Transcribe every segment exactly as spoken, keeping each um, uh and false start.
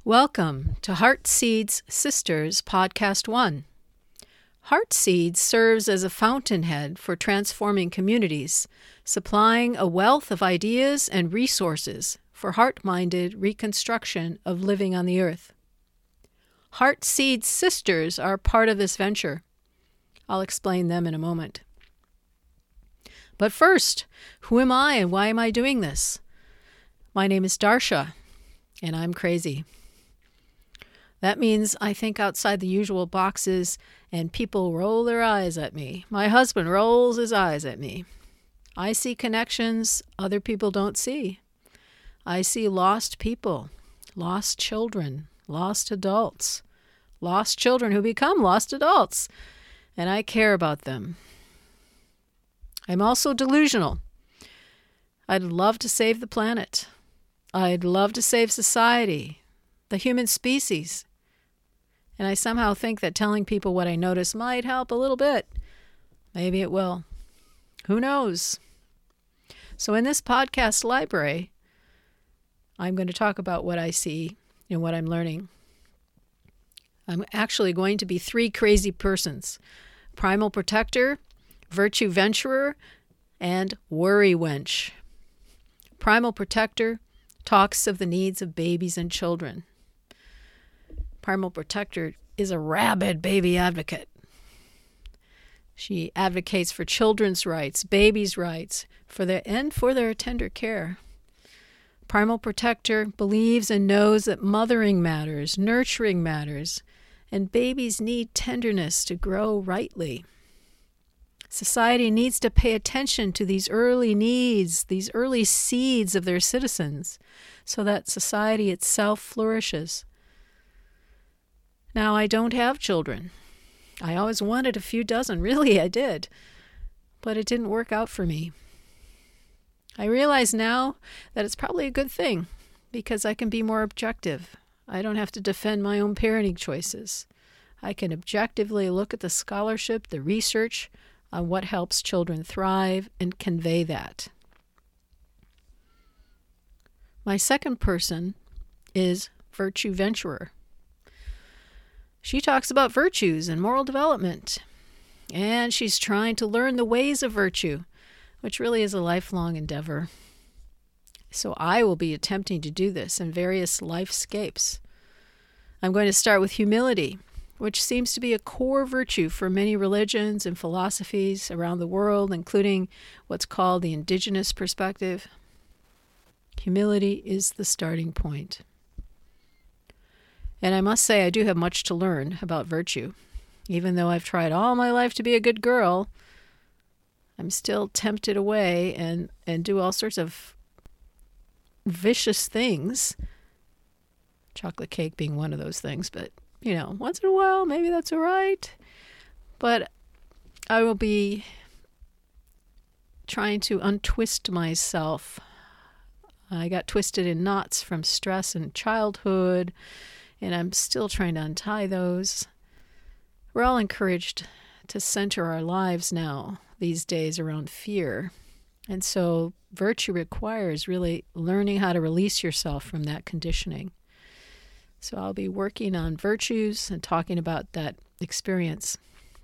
Welcome to Heart Seeds Sisters Podcast one. Heart Seeds serves as a fountainhead for transforming communities, supplying a wealth of ideas and resources for heart-minded reconstruction of living on the earth. Heart Seeds Sisters are part of this venture. I'll explain them in a moment. But first, who am I and why am I doing this? My name is Darsha, and I'm crazy. That means I think outside the usual boxes and people roll their eyes at me. My husband rolls his eyes at me. I see connections other people don't see. I see lost people, lost children, lost adults, lost children who become lost adults, and I care about them. I'm also delusional. I'd love to save the planet. I'd love to save society, the human species. And I somehow think that telling people what I notice might help a little bit. Maybe it will. Who knows? So in this podcast library, I'm going to talk about what I see and what I'm learning. I'm actually going to be three crazy persons: primal protector, virtue venturer, and worry wench. Primal protector talks of the needs of babies and children. Primal Protector is a rabid baby advocate. She advocates for children's rights, babies' rights, for their and for their tender care. Primal Protector believes and knows that mothering matters, nurturing matters, and babies need tenderness to grow rightly. Society needs to pay attention to these early needs, these early seeds of their citizens, so that society itself flourishes. Now, I don't have children. I always wanted a few dozen. Really, I did. But it didn't work out for me. I realize now that it's probably a good thing because I can be more objective. I don't have to defend my own parenting choices. I can objectively look at the scholarship, the research on what helps children thrive and convey that. My second person is Virtue Venturer. She talks about virtues and moral development, and she's trying to learn the ways of virtue, which really is a lifelong endeavor. So I will be attempting to do this in various lifescapes. I'm going to start with humility, which seems to be a core virtue for many religions and philosophies around the world, including what's called the indigenous perspective. Humility is the starting point. And I must say I do have much to learn about virtue. Even though I've tried all my life to be a good girl, I'm still tempted away and, and do all sorts of vicious things. Chocolate cake being one of those things, but, you know, once in a while, maybe that's all right. But I will be trying to untwist myself. I got twisted in knots from stress in childhood, and I'm still trying to untie those. We're all encouraged to center our lives now, these days, around fear. And so virtue requires really learning how to release yourself from that conditioning. So I'll be working on virtues and talking about that experience.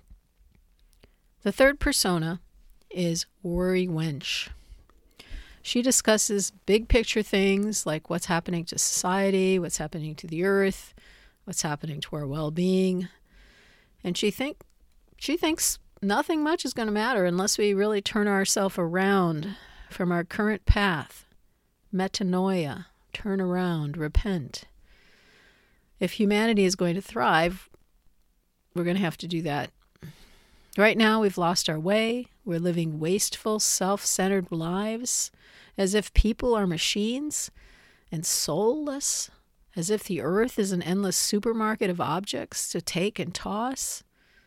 The third persona is Worry Wench. She discusses big picture things like what's happening to society, what's happening to the earth, what's happening to our well-being. And she think she thinks nothing much is going to matter unless we really turn ourselves around from our current path. Metanoia, turn around, repent. If humanity is going to thrive, we're going to have to do that. Right now, we've lost our way. We're living wasteful, self-centered lives, as if people are machines and soulless, as if the earth is an endless supermarket of objects to take and toss.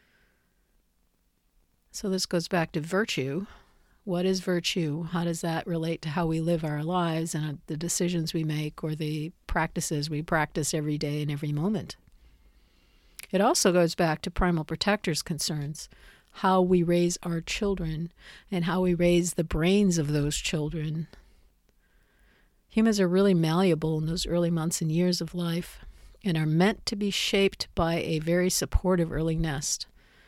So this goes back to virtue. What is virtue? How does that relate to how we live our lives and the decisions we make or the practices we practice every day and every moment? It also goes back to Primal Protector's concerns, how we raise our children and how we raise the brains of those children. Humans are really malleable in those early months and years of life. and are meant to be shaped by a very supportive early nest.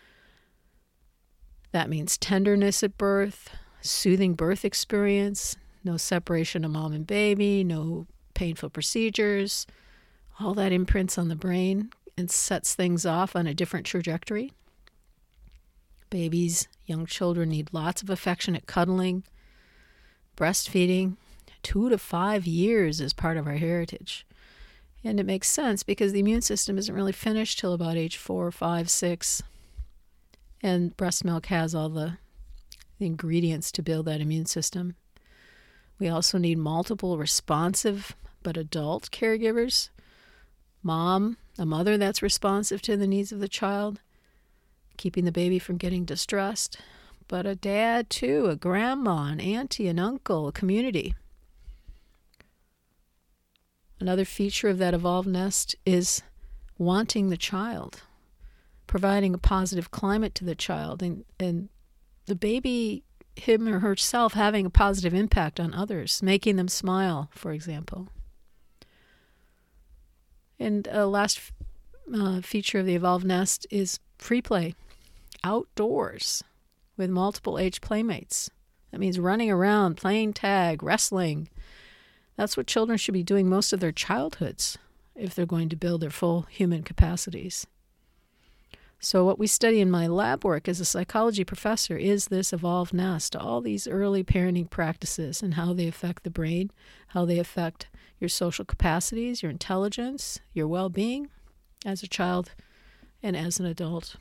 That means tenderness at birth, soothing birth experience, no separation of mom and baby, no painful procedures. All that imprints on the brain and sets things off on a different trajectory. Babies, young children need lots of affectionate cuddling, breastfeeding. Two to five years is part of our heritage. And it makes sense because the immune system isn't really finished till about age four, five, six. And breast milk has all the, the ingredients to build that immune system. We also need multiple responsive but adult caregivers. Mom, a mother that's responsive to the needs of the child, keeping the baby from getting distressed. But a dad too, a grandma, an auntie, an uncle, a community. Another feature of that evolved nest is wanting the child, providing a positive climate to the child, and, and the baby, him or herself, having a positive impact on others, making them smile, for example. And a last uh, feature of the evolved nest is free play, outdoors with multiple age playmates. That means running around, playing tag, wrestling. That's what children should be doing most of their childhoods if they're going to build their full human capacities. So what we study in my lab work as a psychology professor is this evolved nest, all these early parenting practices and how they affect the brain, how they affect your social capacities, your intelligence, your well-being as a child and as an adult.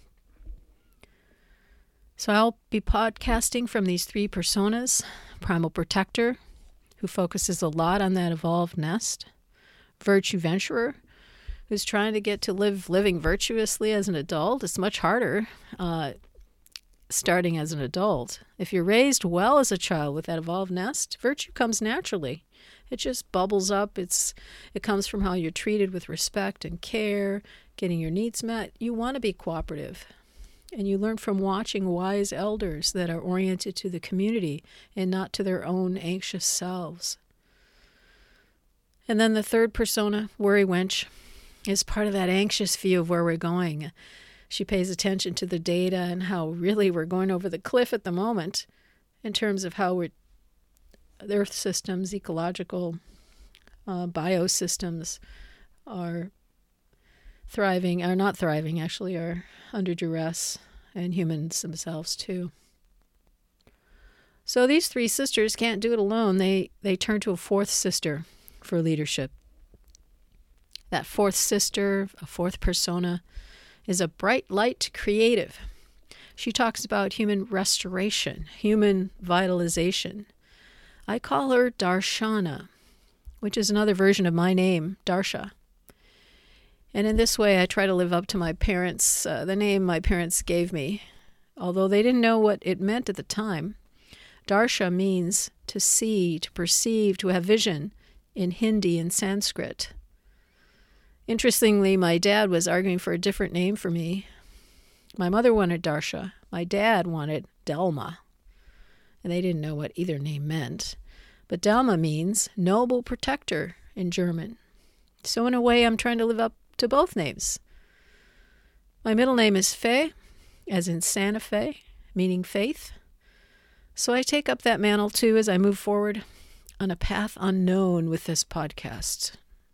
So I'll be podcasting from these three personas: Primal Protector, who focuses a lot on that evolved nest; Virtue Venturer, who's trying to get to live living virtuously as an adult. It's much harder uh, starting as an adult. If you're raised well as a child with that evolved nest, virtue comes naturally. It just bubbles up. It's it comes from how you're treated with respect and care, getting your needs met. You want to be cooperative. And you learn from watching wise elders that are oriented to the community and not to their own anxious selves. And then the third persona, Worry Wench, is part of that anxious view of where we're going. She pays attention to the data and how really we're going over the cliff at the moment in terms of how we're, the earth systems, ecological uh, biosystems are thriving, are not thriving, actually, are under duress, and humans themselves too. So these three sisters can't do it alone. They they turn to a fourth sister for leadership. That fourth sister, a fourth persona, is a bright light creative. She talks about human restoration, human vitalization. I call her Darshana, which is another version of my name, Darsha. And in this way, I try to live up to my parents, uh, the name my parents gave me, although they didn't know what it meant at the time. Darsha means to see, to perceive, to have vision in Hindi and Sanskrit. Interestingly, my dad was arguing for a different name for me. My mother wanted Darsha. My dad wanted Delma. And they didn't know what either name meant. But Delma means noble protector in German. So in a way, I'm trying to live up to both names. My middle name is Fe, as in Santa Fe, meaning faith. So I take up that mantle too as I move forward on a path unknown with this podcast.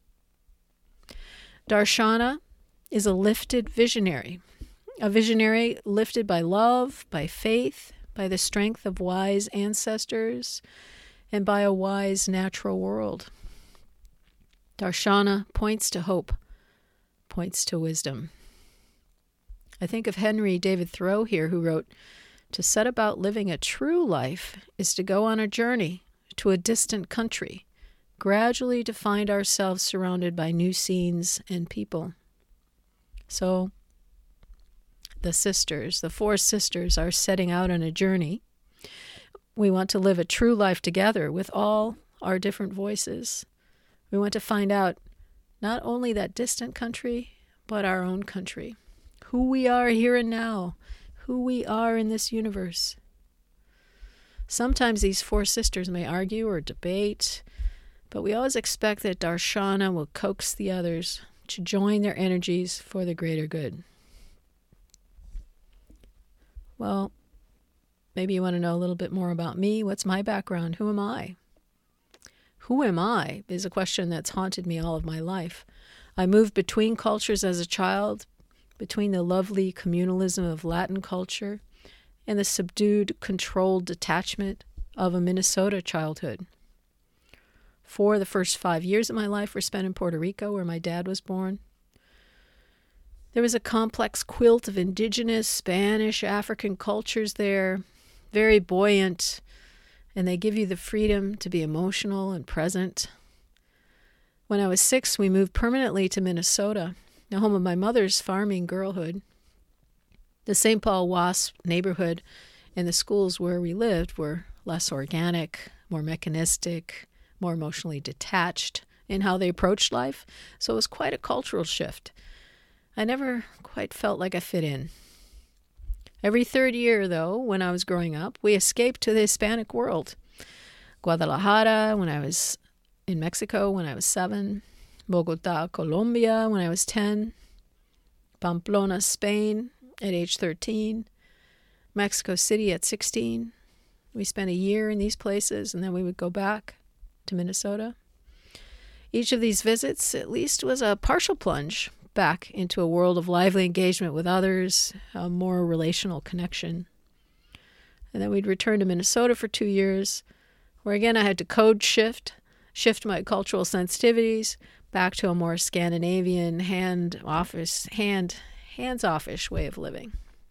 Darshana is a lifted visionary, a visionary lifted by love, by faith, by the strength of wise ancestors, and by a wise natural world. Darshana points to hope, points to wisdom. I think of Henry David Thoreau here, who wrote, "To set about living a true life is to go on a journey to a distant country, gradually to find ourselves surrounded by new scenes and people." So the sisters, the four sisters, are setting out on a journey. We want to live a true life together with all our different voices. We want to find out not only that distant country, but our own country, who we are here and now, who we are in this universe. Sometimes these four sisters may argue or debate, but we always expect that Darshana will coax the others to join their energies for the greater good. Well, maybe you want to know a little bit more about me. What's my background? Who am I? Who am I is a question that's haunted me all of my life. I moved between cultures as a child, between the lovely communalism of Latin culture and the subdued, controlled detachment of a Minnesota childhood. Four of the first five years of my life were spent in Puerto Rico, where my dad was born. There was a complex quilt of indigenous, Spanish, African cultures there, very buoyant, and they give you the freedom to be emotional and present. When I was six, we moved permanently to Minnesota, the home of my mother's farming girlhood. The Saint Paul Wasp neighborhood and the schools where we lived were less organic, more mechanistic, more emotionally detached in how they approached life, so it was quite a cultural shift. I never quite felt like I fit in. Every third year, though, when I was growing up, we escaped to the Hispanic world. Guadalajara, when I was in Mexico, when I was seven. Bogota, Colombia, when I was ten. Pamplona, Spain, at age thirteen. Mexico City at sixteen. We spent a year in these places, and then we would go back to Minnesota. Each of these visits, at least, was a partial plunge back into a world of lively engagement with others, a more relational connection. And then we'd return to Minnesota for two years, where again I had to code shift, shift my cultural sensitivities back to a more Scandinavian, hand office, hand, hands-offish way of living.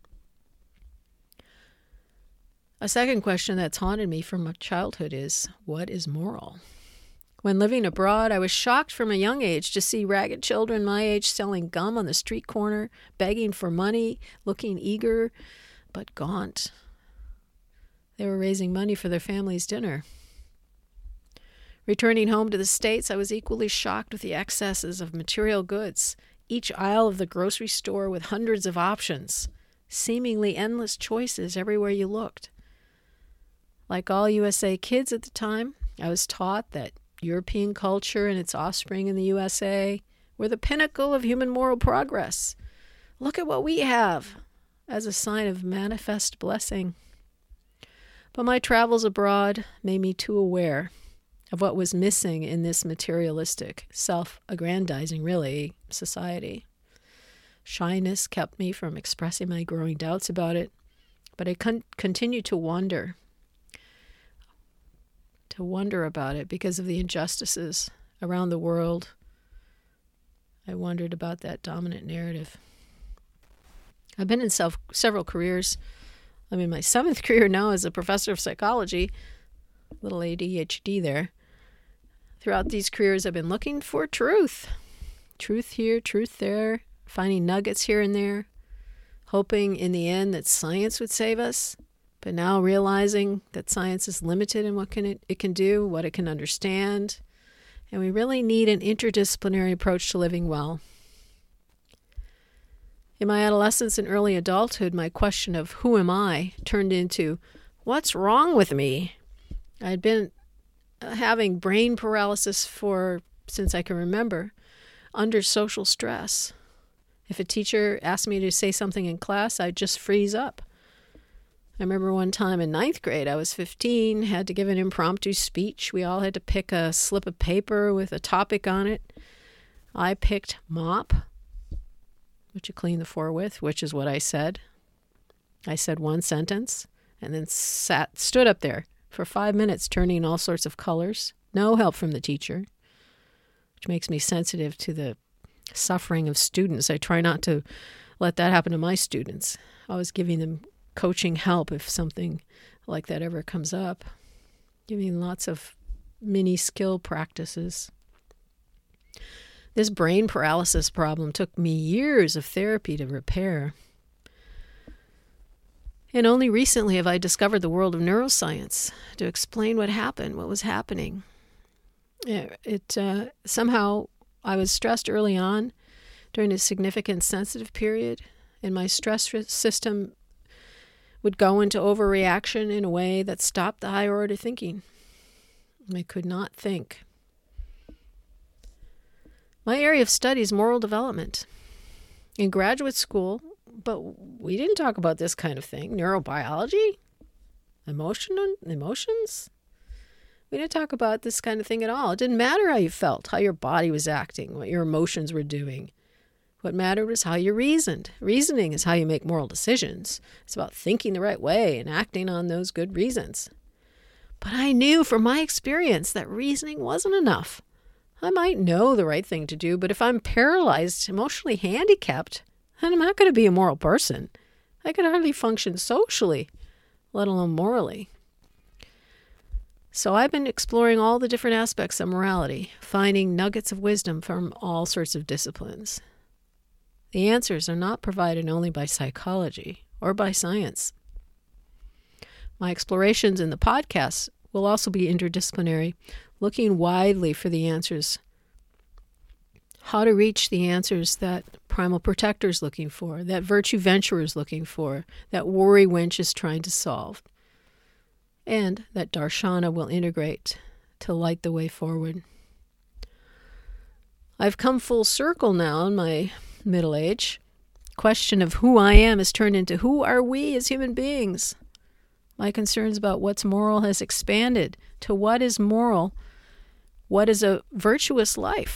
A second question that's haunted me from my childhood is, what is moral? When living abroad, I was shocked from a young age to see ragged children my age selling gum on the street corner, begging for money, looking eager, but gaunt. They were raising money for their family's dinner. Returning home to the States, I was equally shocked with the excesses of material goods, each aisle of the grocery store with hundreds of options, seemingly endless choices everywhere you looked. Like all U S A kids at the time, I was taught that European culture and its offspring in the U S A were the pinnacle of human moral progress. Look at what we have, as a sign of manifest blessing. But my travels abroad made me too aware of what was missing in this materialistic, self-aggrandizing, really, society. Shyness kept me from expressing my growing doubts about it, but I con- continued to wonder to wonder about it because of the injustices around the world. I wondered about that dominant narrative. I've been in self, several careers. I'm in my seventh career now as a professor of psychology, little A D H D there. Throughout these careers, I've been looking for truth. Truth here, truth there, finding nuggets here and there, hoping in the end that science would save us. But now realizing that science is limited in what can it, it can do, what it can understand, and we really need an interdisciplinary approach to living well. In my adolescence and early adulthood, my question of who am I turned into what's wrong with me? I had been having brain paralysis for since I can remember, under social stress. If a teacher asked me to say something in class, I'd just freeze up. I remember one time in ninth grade, I was fifteen, had to give an impromptu speech. We all had to pick a slip of paper with a topic on it. I picked mop, which you clean the floor with, which is what I said. I said one sentence and then sat, stood up there for five minutes turning all sorts of colors. No help from the teacher, which makes me sensitive to the suffering of students. I try not to let that happen to my students. I was giving them coaching help if something like that ever comes up, giving lots of mini skill practices. This brain paralysis problem took me years of therapy to repair. And only recently have I discovered the world of neuroscience to explain what happened, what was happening. It, it uh, somehow I was stressed early on during a significant sensitive period, and my stress system would go into overreaction in a way that stopped the higher order thinking. I could not think. My area of study is moral development. In graduate school, but we didn't talk about this kind of thing. Neurobiology? Emotion, emotions? We didn't talk about this kind of thing at all. It didn't matter how you felt, how your body was acting, what your emotions were doing. What mattered was how you reasoned. Reasoning is how you make moral decisions. It's about thinking the right way and acting on those good reasons. But I knew from my experience that reasoning wasn't enough. I might know the right thing to do, but if I'm paralyzed, emotionally handicapped, then I'm not going to be a moral person. I could hardly function socially, let alone morally. So I've been exploring all the different aspects of morality, finding nuggets of wisdom from all sorts of disciplines. The answers are not provided only by psychology or by science. My explorations in the podcast will also be interdisciplinary, looking widely for the answers, how to reach the answers that Primal Protector is looking for, that Virtue Venturer is looking for, that Worry Winch is trying to solve, and that Darshana will integrate to light the way forward. I've come full circle now in my middle age. Question of who I am has turned into who are we as human beings. My concerns about what's moral has expanded to what is moral, what is a virtuous life.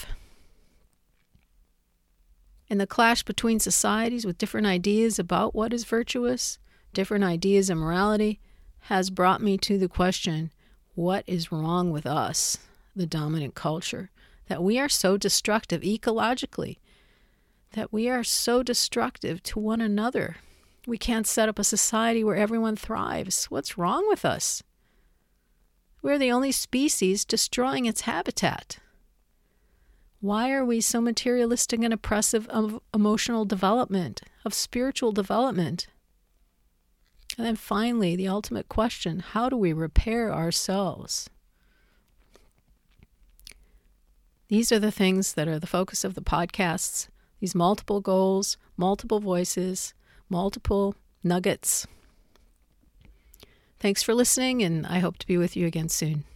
And the clash between societies with different ideas about what is virtuous, different ideas of morality, has brought me to the question, what is wrong with us, the dominant culture, that we are so destructive ecologically, that we are so destructive to one another. We can't set up a society where everyone thrives. What's wrong with us? We're the only species destroying its habitat. Why are we so materialistic and oppressive of emotional development, of spiritual development? And then finally, the ultimate question, how do we repair ourselves? These are the things that are the focus of the podcasts, these multiple goals, multiple voices, multiple nuggets. Thanks for listening, and I hope to be with you again soon.